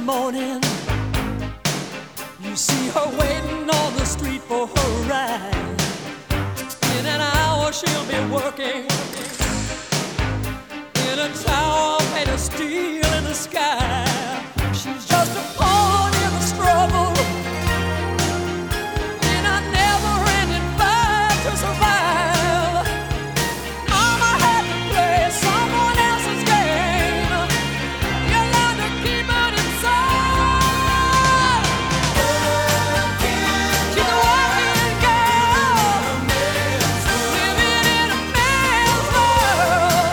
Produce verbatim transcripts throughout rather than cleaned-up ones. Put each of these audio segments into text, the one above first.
morning, you see her waiting on the street for her ride. In an hour she'll be working in a tower made of steel in the sky. She's just a pawn in the struggle, in a never-ending fight to survive. Mama had to play someone else's game. You learn to keep it inside. She's a working girl, living in a man's world.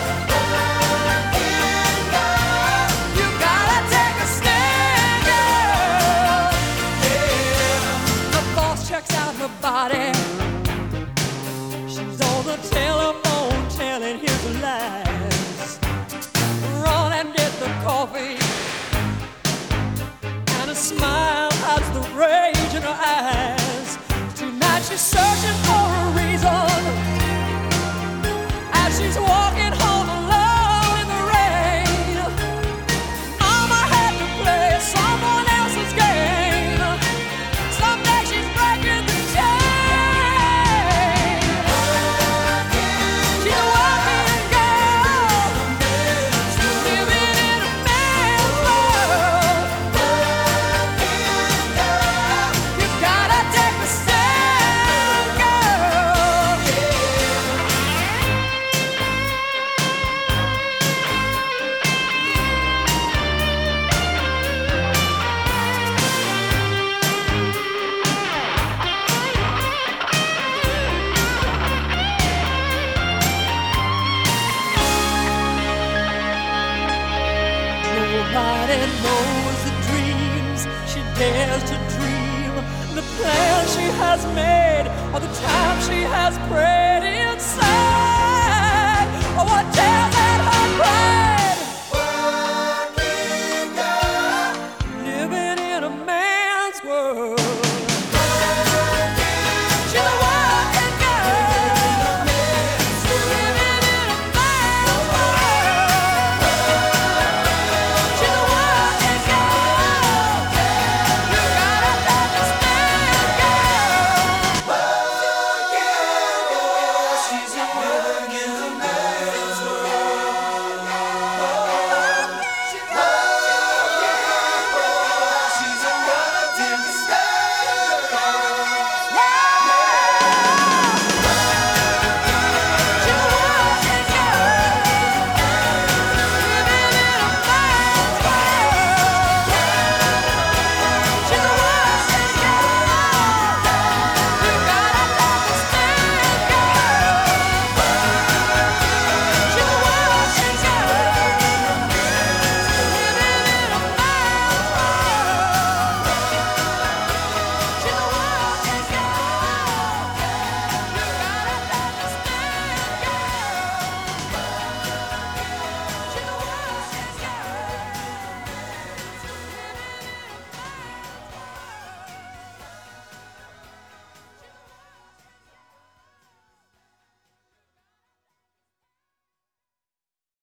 You gotta take a stand, girl. The boss checks out her body. She's on the telephone telling his lies. Run and get the coffee, and a smile hides the rage in her eyes. Tonight she's searching for a reason, as she's walking home alone in the rain. Mama had to play someone else's game. Someday she's breaking the chain. She's a working girl, living in a man's world. You gotta take a stand, girl. Nobody knows the dreams she dares to dream, the plans she has made, or the time she has prayed inside, or what tears at her pride.